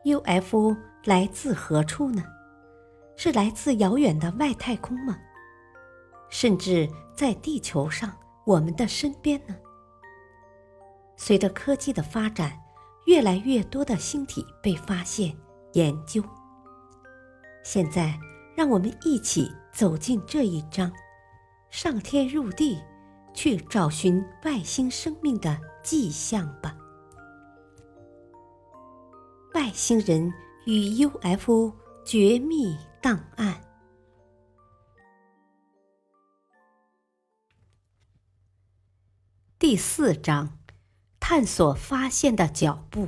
UFO 来自何处呢？是来自遥远的外太空吗？甚至在地球上，我们的身边呢？随着科技的发展，越来越多的星体被发现、研究。现在，让我们一起走进这一章，上天入地，去找寻外星生命的迹象吧。外星人与 UFO 绝密档案。第4章，探索发现的脚步。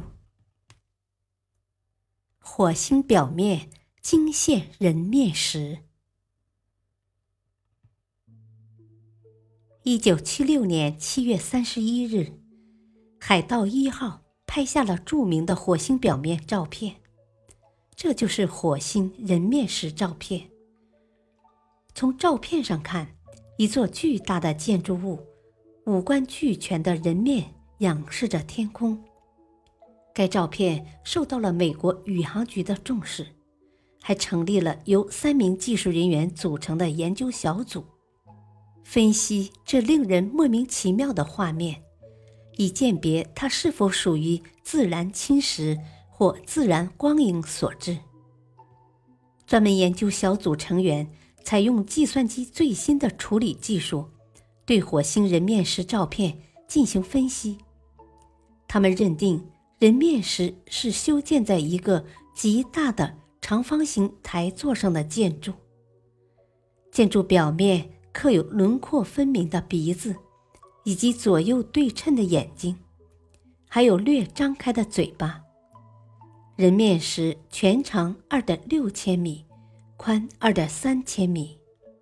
火星表面惊现人面石。1976年7月31日，海盗1号拍下了著名的火星表面照片，这就是火星人面石照片。从照片上看，一座巨大的建筑物，五官俱全的人面仰视着天空。该照片受到了美国宇航局的重视，还成立了由3名技术人员组成的研究小组，分析这令人莫名其妙的画面，以鉴别它是否属于自然侵蚀或自然光影所致。专门研究小组成员采用计算机最新的处理技术，对火星人面石照片进行分析。他们认定人面石是修建在一个极大的长方形台座上的建筑，建筑表面刻有轮廓分明的鼻子，以及左右对称的眼睛，还有略张开的嘴巴。人面石全长 2.6 千米，宽 2.3 千米。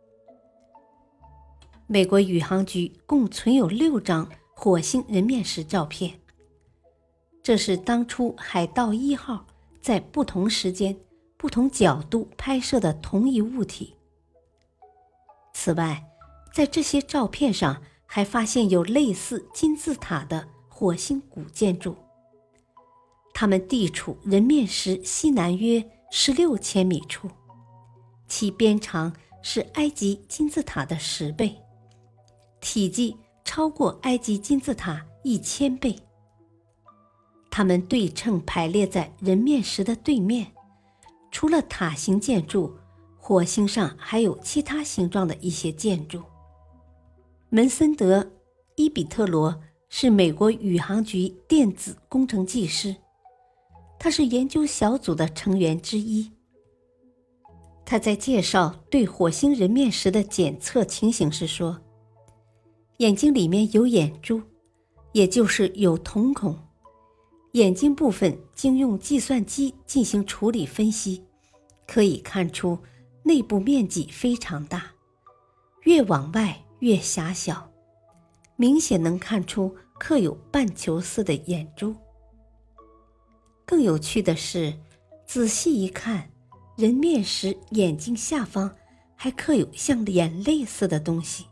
美国宇航局共存有6张火星人面石照片，这是当初海盗1号在不同时间、不同角度拍摄的同一物体。此外，在这些照片上还发现有类似金字塔的火星古建筑，它们地处人面石西南约16千米处，其边长是埃及金字塔的10倍，体积超过埃及金字塔1000倍。它们对称排列在人面石的对面，除了塔形建筑，火星上还有其他形状的一些建筑。门森德·伊比特罗是美国宇航局电子工程技师，他是研究小组的成员之一。他在介绍对火星人面石的检测情形时说，眼睛里面有眼珠，也就是有瞳孔，眼睛部分经用计算机进行处理分析，可以看出内部面积非常大，越往外越狭小，明显能看出刻有半球似的眼珠。更有趣的是，仔细一看，人面石眼睛下方还刻有像眼泪似的东西。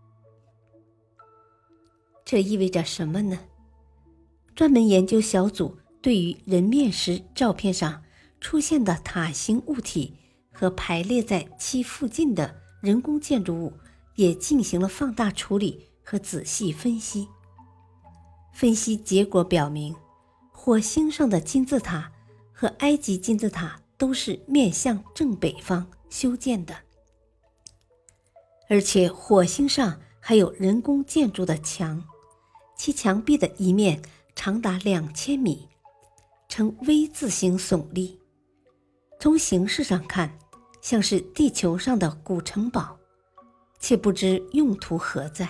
这意味着什么呢？专门研究小组对于人面石照片上出现的塔形物体和排列在其附近的人工建筑物也进行了放大处理和仔细分析。分析结果表明，火星上的金字塔和埃及金字塔都是面向正北方修建的，而且火星上还有人工建筑的墙，其墙壁的一面长达2000米，呈 V 字形耸立。从形式上看，像是地球上的古城堡，且不知用途何在。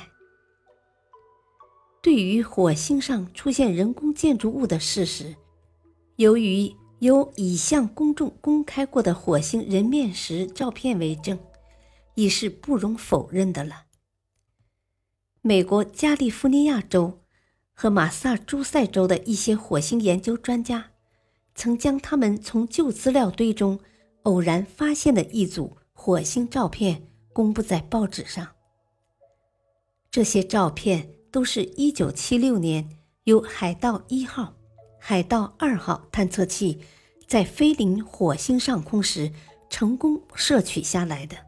对于火星上出现人工建筑物的事实，由于有已向公众公开过的火星人面石照片为证，已是不容否认的了。美国加利福尼亚州和马萨诸塞州的一些火星研究专家曾将他们从旧资料堆中偶然发现的一组火星照片公布在报纸上。这些照片都是1976年由海盗1号、海盗2号探测器在飞临火星上空时成功摄取下来的。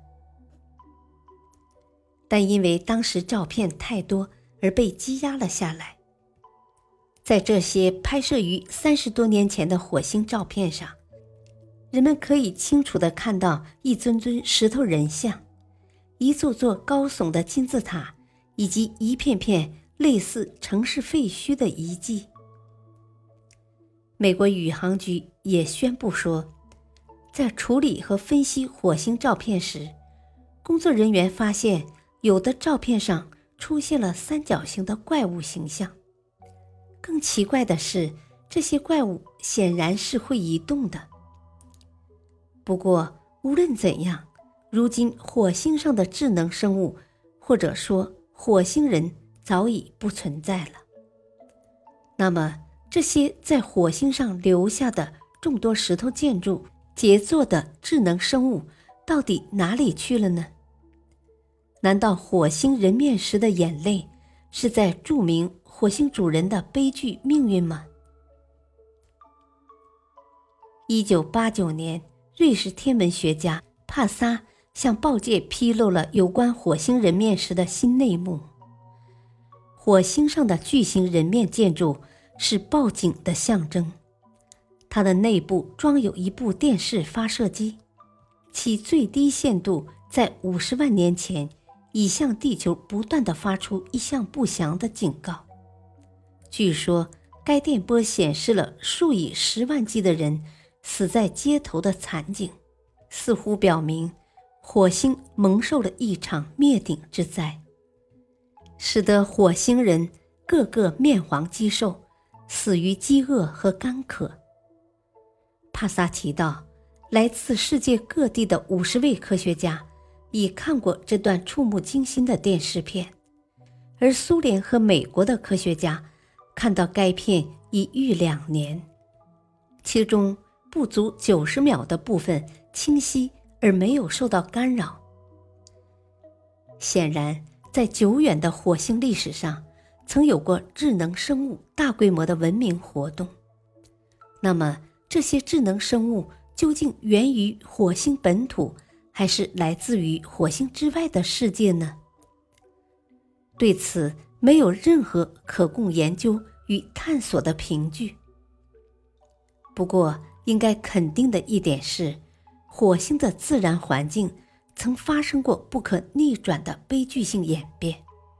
但因为当时照片太多而被积压了下来。在这些拍摄于30多年前的火星照片上，人们可以清楚地看到一尊尊石头人像，一座座高耸的金字塔，以及一片片类似城市废墟的遗迹。美国宇航局也宣布说，在处理和分析火星照片时，工作人员发现有的照片上出现了三角形的怪物形象。更奇怪的是，这些怪物显然是会移动的。不过，无论怎样，如今火星上的智能生物，或者说火星人早已不存在了。那么，这些在火星上留下的众多石头建筑杰作的智能生物到底哪里去了呢？难道火星人面石的眼泪是在注明火星主人的悲剧命运吗？1989年，瑞士天文学家帕萨向报界披露了有关火星人面石的新内幕。火星上的巨型人面建筑是报警的象征，它的内部装有一部电视发射机，其最低限度在50万年前已向地球不断地发出一向不祥的警告。据说该电波显示了数以10万计的人死在街头的惨景，似乎表明火星蒙受了一场灭顶之灾，使得火星人个个面黄肌瘦，死于饥饿和干渴。帕萨提到，来自世界各地的50位科学家已看过这段触目惊心的电视片，而苏联和美国的科学家看到该片已逾2年，其中不足90秒的部分清晰而没有受到干扰。显然，在久远的火星历史上，曾有过智能生物大规模的文明活动。那么，这些智能生物究竟源于火星本土，还是来自于火星之外的世界呢？对此，没有任何可供研究与探索的凭据。不过，应该肯定的一点是，火星的自然环境曾发生过不可逆转的悲剧性演变。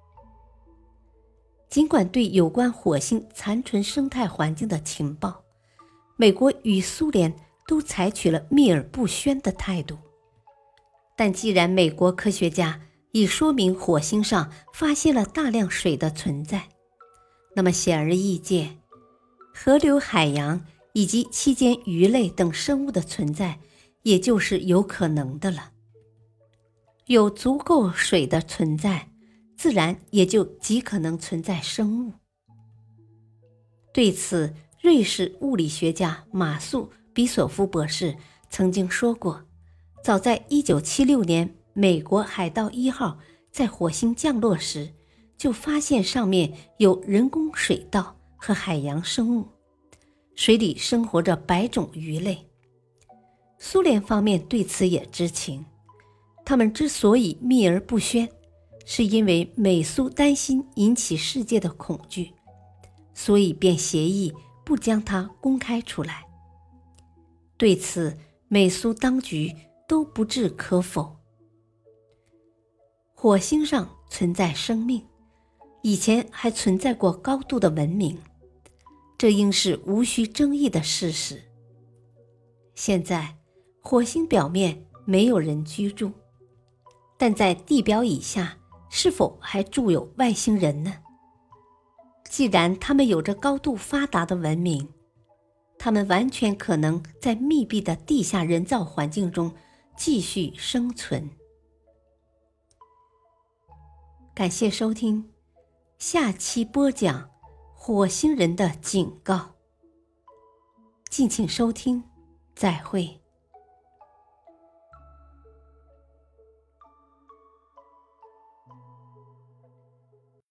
尽管对有关火星残存生态环境的情报，美国与苏联都采取了秘而不宣的态度，但既然美国科学家已说明火星上发现了大量水的存在，那么显而易见，河流、海洋以及期间鱼类等生物的存在也就是有可能的了。有足够水的存在，自然也就极可能存在生物。对此，瑞士物理学家马素·比索夫博士曾经说过，早在1976年美国海盗1号在火星降落时，就发现上面有人工水稻和海洋生物，水里生活着100种鱼类。苏联方面对此也知情，他们之所以秘而不宣，是因为美苏担心引起世界的恐惧，所以便协议不将它公开出来。对此，美苏当局都不置可否。火星上存在生命，以前还存在过高度的文明，这应是无需争议的事实。现在，火星表面没有人居住，但在地表以下，是否还住有外星人呢？既然他们有着高度发达的文明，他们完全可能在密闭的地下人造环境中继续生存。感谢收听，下期播讲火星人的警告。敬请收听，再会。